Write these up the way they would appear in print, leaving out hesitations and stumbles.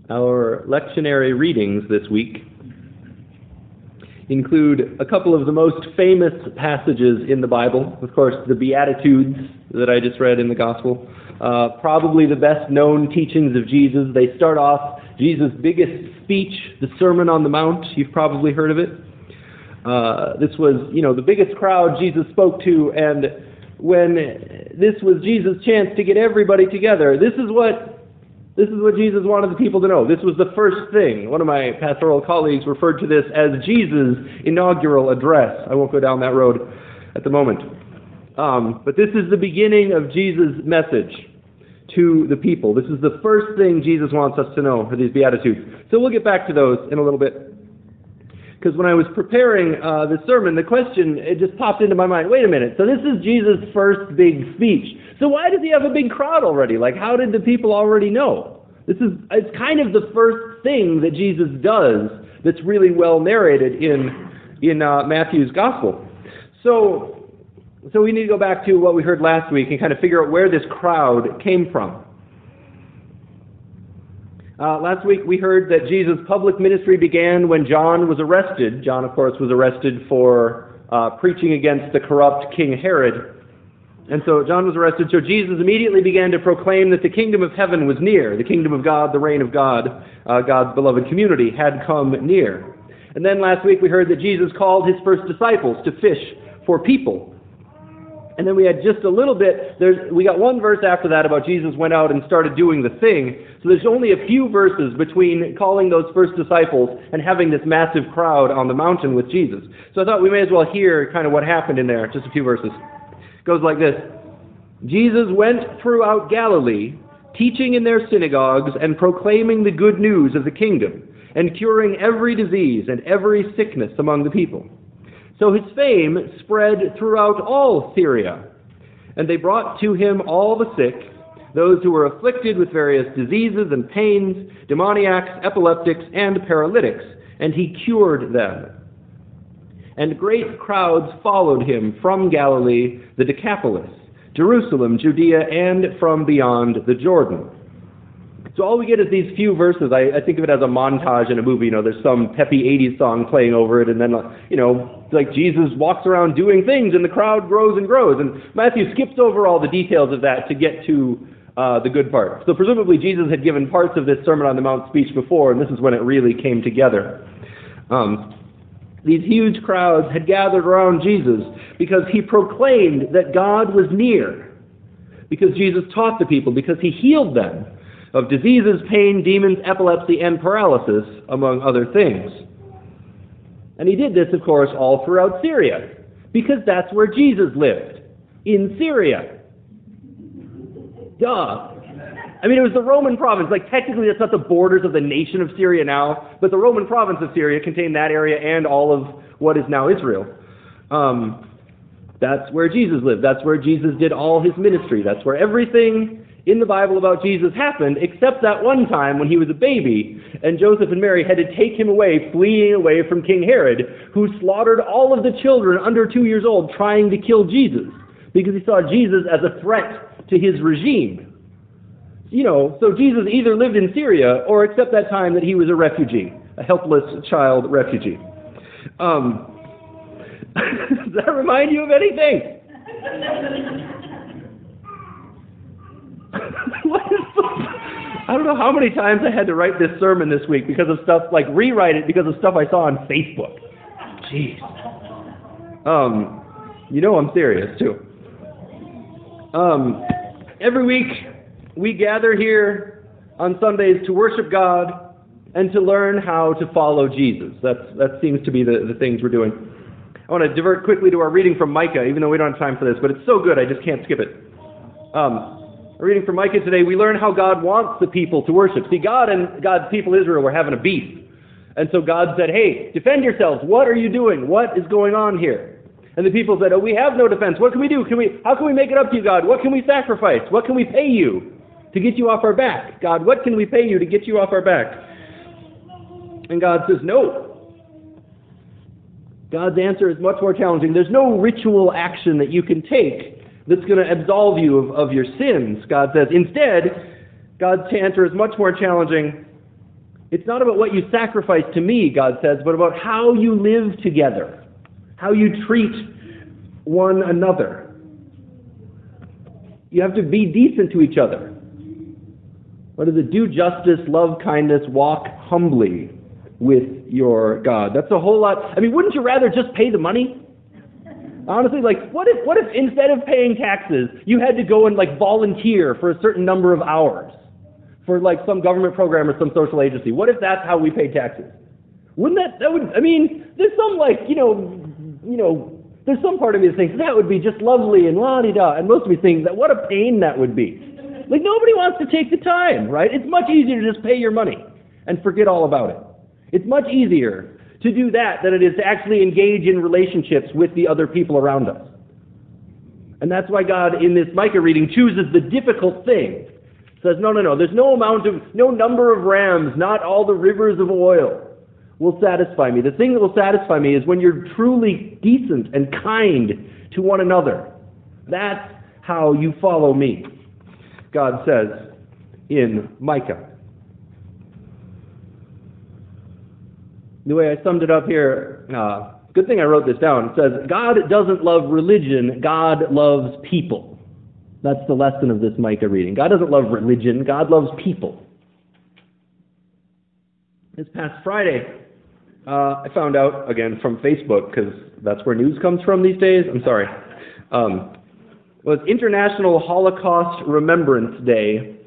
Our lectionary readings this week include a couple of the most famous passages in the Bible. Of course, the Beatitudes that I just read in the Gospel. Probably the best known teachings of Jesus. They start off Jesus' biggest speech, the Sermon on the Mount. You've probably heard of it. This was, the biggest crowd Jesus spoke to, and when this was Jesus' chance to get everybody together, this is what Jesus wanted the people to know. This was the first thing. One of my pastoral colleagues referred to this as Jesus' inaugural address. I won't go down that road at the moment. But this is the beginning of Jesus' message to the people. This is the first thing Jesus wants us to know for these Beatitudes. So we'll get back to those in a little bit. Because when I was preparing the sermon, the question, it just popped into my mind, wait a minute, so this is Jesus' first big speech. So why does he have a big crowd already? Like, how did the people already know? It's kind of the first thing that Jesus does that's really well narrated in Matthew's Gospel. So we need to go back to what we heard last week and kind of figure out where this crowd came from. Last week we heard that Jesus' public ministry began when John was arrested. John, of course, was arrested for preaching against the corrupt King Herod. And so John was arrested, so Jesus immediately began to proclaim that the kingdom of heaven was near. The kingdom of God, the reign of God, God's beloved community, had come near. And then last week we heard that Jesus called his first disciples to fish for people. And then we had just a little bit, we got one verse after that about Jesus went out and started doing the thing. So there's only a few verses between calling those first disciples and having this massive crowd on the mountain with Jesus. So I thought we may as well hear kind of what happened in there, just a few verses. It goes like this. Jesus went throughout Galilee, teaching in their synagogues and proclaiming the good news of the kingdom, and curing every disease and every sickness among the people. So his fame spread throughout all Syria, and they brought to him all the sick, those who were afflicted with various diseases and pains, demoniacs, epileptics, and paralytics, and he cured them. And great crowds followed him from Galilee, the Decapolis, Jerusalem, Judea, and from beyond the Jordan. So all we get is these few verses. I think of it as a montage in a movie. There's some peppy 80s song playing over it, and then, like Jesus walks around doing things, and the crowd grows and grows. And Matthew skips over all the details of that to get to the good part. So presumably Jesus had given parts of this Sermon on the Mount speech before, and this is when it really came together. These huge crowds had gathered around Jesus because he proclaimed that God was near, because Jesus taught the people, because he healed them of diseases, pain, demons, epilepsy, and paralysis, among other things. And he did this, of course, all throughout Syria, because that's where Jesus lived, in Syria. Duh. I mean, it was the Roman province. Like, technically, that's not the borders of the nation of Syria now, but the Roman province of Syria contained that area and all of what is now Israel. That's where Jesus lived. That's where Jesus did all his ministry. That's where everything in the Bible about Jesus happened, except that one time when he was a baby, and Joseph and Mary had to take him away, fleeing away from King Herod, who slaughtered all of the children under 2 years old trying to kill Jesus, because he saw Jesus as a threat to his regime. So Jesus either lived in Syria, or except that time that he was a refugee, a helpless child refugee. Does that remind you of anything? I don't know how many times I had to write this sermon this week because of stuff, rewrite it because of stuff I saw on Facebook. Jeez. I'm serious, too. Every week, we gather here on Sundays to worship God and to learn how to follow Jesus. That seems to be the things we're doing. I want to divert quickly to our reading from Micah, even though we don't have time for this, but it's so good I just can't skip it. Reading from Micah today, we learn how God wants the people to worship. See, God and God's people Israel were having a beef. And so God said, hey, defend yourselves. What are you doing? What is going on here? And the people said, we have no defense. What can we do? How can we make it up to you, God? What can we sacrifice? What can we pay you to get you off our back? God, what can we pay you to get you off our back? And God says, no. God's answer is much more challenging. There's no ritual action that you can take that's going to absolve you of your sins, God says. Instead, God's answer is much more challenging. It's not about what you sacrifice to me, God says, but about how you live together, how you treat one another. You have to be decent to each other. What is it? Do justice, love kindness, walk humbly with your God. That's a whole lot. I mean, wouldn't you rather just pay the money? Honestly, like, what if instead of paying taxes, you had to go and volunteer for a certain number of hours for some government program or some social agency? What if that's how we pay taxes? Wouldn't that would, I mean, there's some there's some part of me that thinks that would be just lovely and la-di-da, and most of me think that what a pain that would be. Nobody wants to take the time, right? It's much easier to just pay your money and forget all about it. It's much easier to do that than it is to actually engage in relationships with the other people around us. And that's why God, in this Micah reading, chooses the difficult thing. Says, no, there's no number of rams, not all the rivers of oil will satisfy me. The thing that will satisfy me is when you're truly decent and kind to one another. That's how you follow me, God says in Micah. The way I summed it up here, good thing I wrote this down. It says, God doesn't love religion, God loves people. That's the lesson of this Micah reading. God doesn't love religion, God loves people. This past Friday, I found out, again, from Facebook, because that's where news comes from these days. I'm sorry. Was International Holocaust Remembrance Day.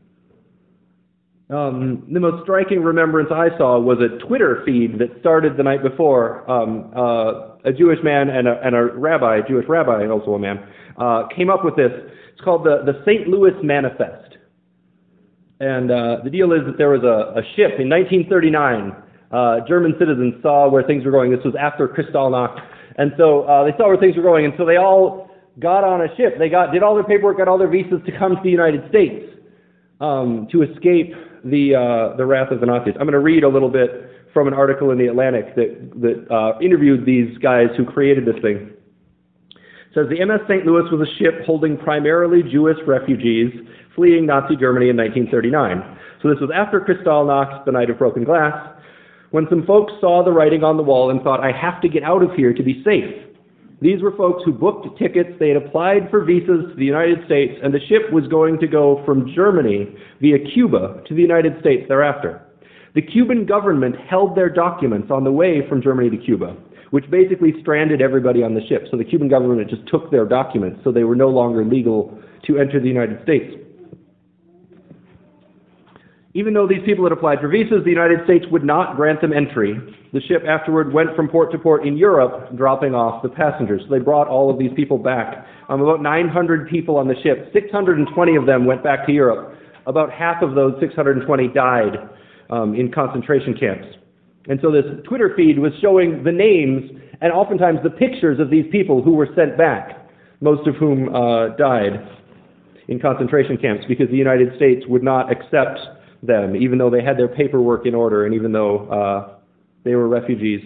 The most striking remembrance I saw was a Twitter feed that started the night before. A Jewish man and a rabbi, a Jewish rabbi, and also a man, came up with this. It's called the St. Louis Manifest. And the deal is that there was a ship in 1939. German citizens saw where things were going. This was after Kristallnacht. And so they saw where things were going, and so they all got on a ship. They did all their paperwork, got all their visas to come to the United States to escape the wrath of the Nazis. I'm going to read a little bit from an article in The Atlantic that interviewed these guys who created this thing. It says, the MS St. Louis was a ship holding primarily Jewish refugees fleeing Nazi Germany in 1939. So this was after Kristallnacht, the night of broken glass, when some folks saw the writing on the wall and thought, I have to get out of here to be safe. These were folks who booked tickets, they had applied for visas to the United States, and the ship was going to go from Germany via Cuba to the United States thereafter. The Cuban government held their documents on the way from Germany to Cuba, which basically stranded everybody on the ship. So the Cuban government just took their documents, so they were no longer legal to enter the United States. Even though these people had applied for visas, the United States would not grant them entry. The ship afterward went from port to port in Europe, dropping off the passengers. So they brought all of these people back. About 900 people on the ship. 620 of them went back to Europe. About half of those 620 died in concentration camps. And so this Twitter feed was showing the names and oftentimes the pictures of these people who were sent back, most of whom died in concentration camps because the United States would not accept them, even though they had their paperwork in order and even though they were refugees.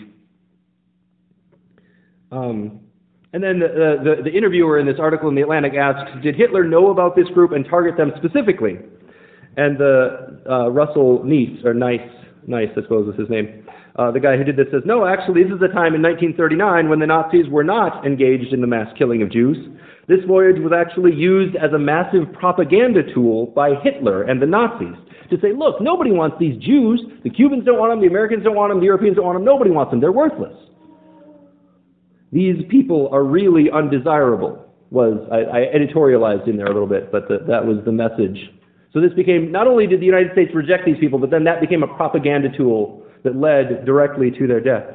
And then the interviewer in this article in The Atlantic asked, did Hitler know about this group and target them specifically? And Russell Nice, I suppose is his name, the guy who did this says, no, actually this is a time in 1939 when the Nazis were not engaged in the mass killing of Jews. This voyage was actually used as a massive propaganda tool by Hitler and the Nazis to say, look, nobody wants these Jews. The Cubans don't want them, the Americans don't want them, the Europeans don't want them, nobody wants them. They're worthless. These people are really undesirable, I editorialized in there a little bit, but that was the message. So this became, not only did the United States reject these people, but then that became a propaganda tool that led directly to their deaths.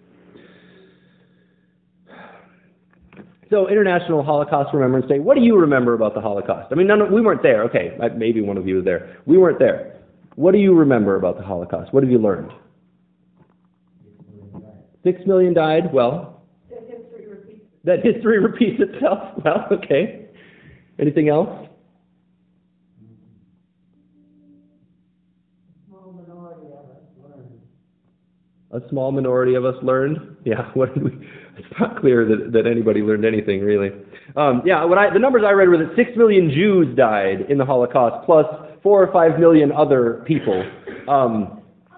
So, International Holocaust Remembrance Day. What do you remember about the Holocaust? I mean, we weren't there. Okay, maybe one of you was there. We weren't there. What do you remember about the Holocaust? What have you learned? 6 million died. Well, that history repeats itself. Well, okay. Anything else? A small minority of us learned. Yeah, what did we? It's not clear that anybody learned anything, really. The numbers I read were that 6 million Jews died in the Holocaust, plus 4 or 5 million other people.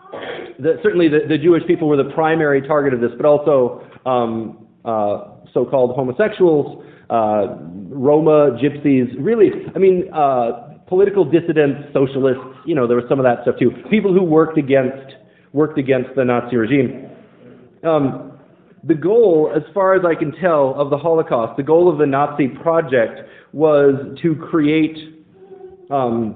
certainly the Jewish people were the primary target of this, but also so-called homosexuals, Roma, gypsies, really, political dissidents, socialists, there was some of that stuff too. People who worked against the Nazi regime. The goal, as far as I can tell, of the Holocaust, the goal of the Nazi project was to create a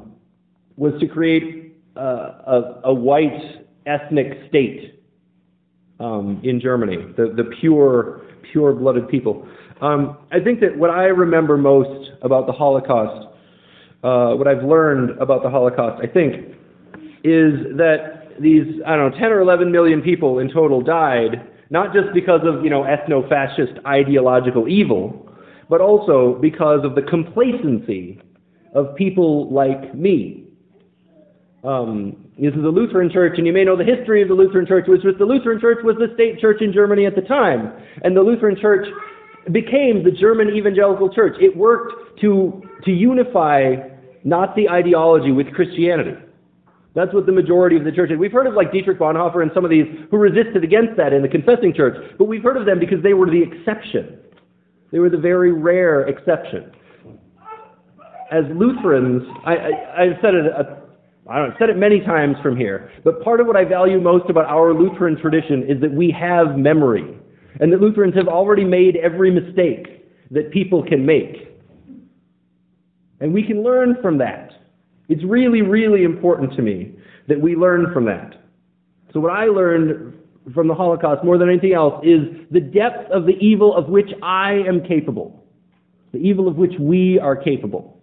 white ethnic state in Germany, the pure-blooded people. I think that what I remember most about the Holocaust, what I've learned about the Holocaust, I think, is that these, 10 or 11 million people in total died, not just because of, ethno-fascist ideological evil, but also because of the complacency of people like me. This is a Lutheran church, and you may know the history of the Lutheran church, which was the Lutheran church was the state church in Germany at the time. And the Lutheran church became the German evangelical church. It worked to unify Nazi ideology with Christianity. That's what the majority of the church did. We've heard of like Dietrich Bonhoeffer and some of these who resisted against that in the confessing church, but we've heard of them because they were the exception. They were the very rare exception. As Lutherans, I've said it, I've said it many times from here, but part of what I value most about our Lutheran tradition is that we have memory, and that Lutherans have already made every mistake that people can make. And we can learn from that. It's really, really important to me that we learn from that. So what I learned from the Holocaust more than anything else is the depth of the evil of which I am capable, the evil of which we are capable.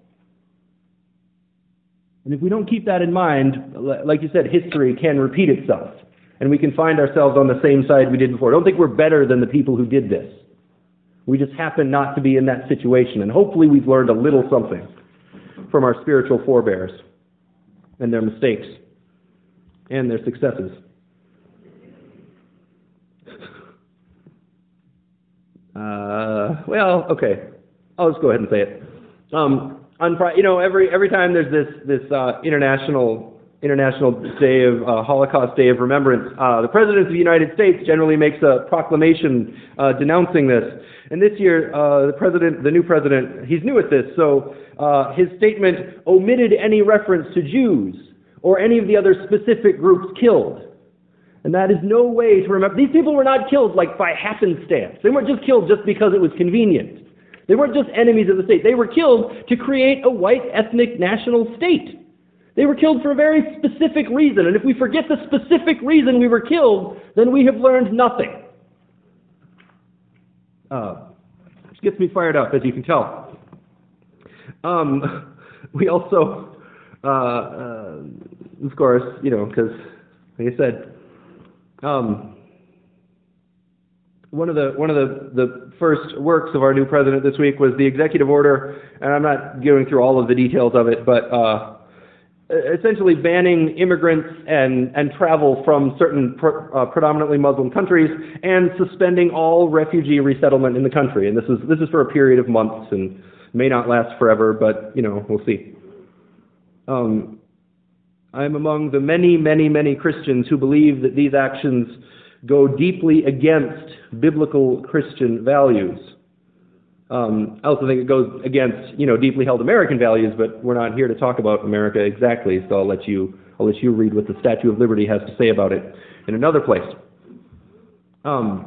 And if we don't keep that in mind, like you said, history can repeat itself, and we can find ourselves on the same side we did before. Don't think we're better than the people who did this. We just happen not to be in that situation, and hopefully we've learned a little something from our spiritual forebears and their mistakes and their successes. Okay. I'll just go ahead and say it. Every time there's this international day of Holocaust Day of Remembrance, the President of the United States generally makes a proclamation denouncing this. And this year, the new president, he's new at this, so his statement omitted any reference to Jews or any of the other specific groups killed. And that is no way to remember. These people were not killed like by happenstance. They weren't just killed just because it was convenient. They weren't just enemies of the state. They were killed to create a white ethnic national state. They were killed for a very specific reason. And if we forget the specific reason we were killed, then we have learned nothing. Which gets me fired up, as you can tell. We also, of course, because, like I said, one of the first works of our new president this week was the executive order, and I'm not going through all of the details of it, but essentially banning immigrants and travel from certain predominantly Muslim countries, and suspending all refugee resettlement in the country. And this is for a period of months and may not last forever, but we'll see. I'm among the many, many, many Christians who believe that these actions go deeply against biblical Christian values. I also think it goes against, deeply held American values, but we're not here to talk about America exactly, so I'll let you read what the Statue of Liberty has to say about it in another place. I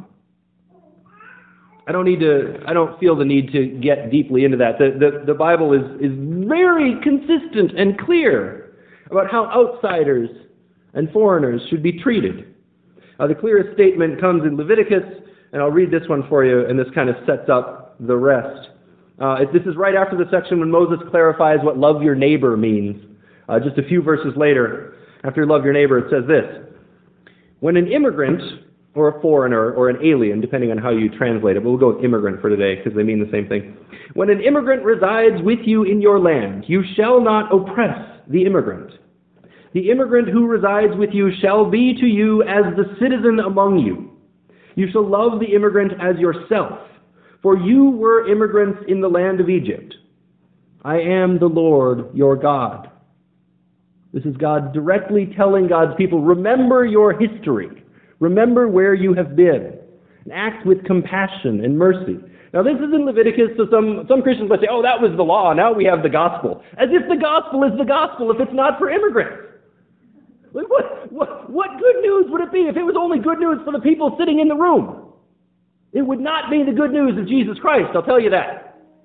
don't feel the need to get deeply into that. The Bible is very consistent and clear about how outsiders and foreigners should be treated. The clearest statement comes in Leviticus, and I'll read this one for you, and this kind of sets up the rest. This is right after the section when Moses clarifies what love your neighbor means. Just a few verses later, after love your neighbor, it says this: when an immigrant, or a foreigner, or an alien, depending on how you translate it, but we'll go with immigrant for today because they mean the same thing. When an immigrant resides with you in your land, you shall not oppress the immigrant. The immigrant who resides with you shall be to you as the citizen among you. You shall love the immigrant as yourself, for you were immigrants in the land of Egypt. I am the Lord your God. This is God directly telling God's people, remember your history. Remember where you have been. And act with compassion and mercy. Now this is in Leviticus, so some Christians might say, oh, that was the law, now we have the gospel. As if the gospel is the gospel if it's not for immigrants. Like what good news would it be if it was only good news for the people sitting in the room? It would not be the good news of Jesus Christ, I'll tell you that.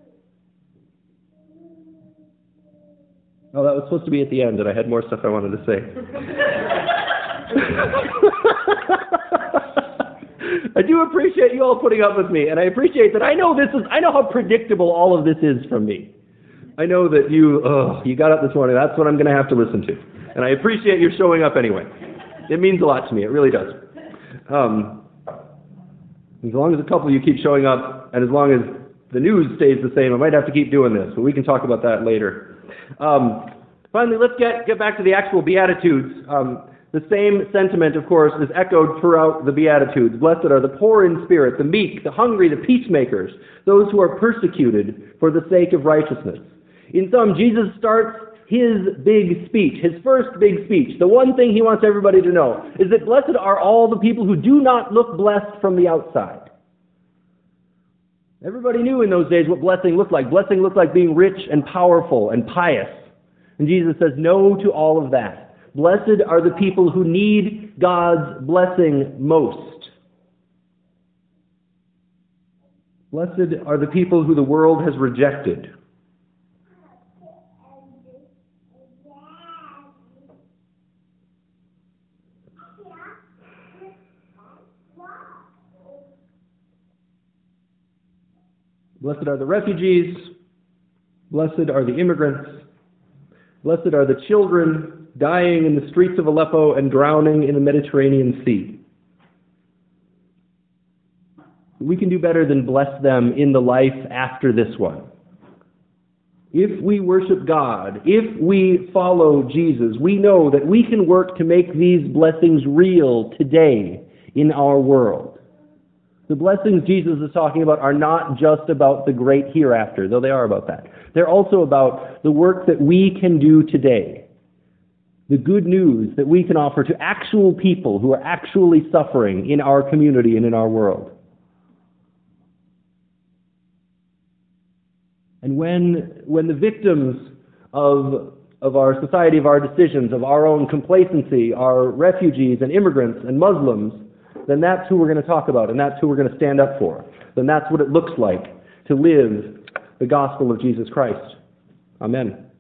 Oh, that was supposed to be at the end, and I had more stuff I wanted to say. I do appreciate you all putting up with me, and I appreciate that I know how predictable all of this is from me. I know that you got up this morning, that's what I'm going to have to listen to. And I appreciate your showing up anyway. It means a lot to me, it really does. As long as a couple of you keep showing up, and as long as the news stays the same, I might have to keep doing this, but we can talk about that later. Finally, let's get back to the actual Beatitudes. The same sentiment, of course, is echoed throughout the Beatitudes. Blessed are the poor in spirit, the meek, the hungry, the peacemakers, those who are persecuted for the sake of righteousness. In some, Jesus starts his big speech, his first big speech. The one thing he wants everybody to know is that blessed are all the people who do not look blessed from the outside. Everybody knew in those days what blessing looked like. Blessing looked like being rich and powerful and pious. And Jesus says no to all of that. Blessed are the people who need God's blessing most. Blessed are the people who the world has rejected. Blessed are the refugees. Blessed are the immigrants. Blessed are the children dying in the streets of Aleppo and drowning in the Mediterranean Sea. We can do better than bless them in the life after this one. If we worship God, if we follow Jesus, we know that we can work to make these blessings real today in our world. The blessings Jesus is talking about are not just about the great hereafter, though they are about that. They're also about the work that we can do today. The good news that we can offer to actual people who are actually suffering in our community and in our world. And when the victims of our society, of our decisions, of our own complacency, are refugees and immigrants and Muslims, then that's who we're going to talk about, and that's who we're going to stand up for. Then that's what it looks like to live the gospel of Jesus Christ. Amen.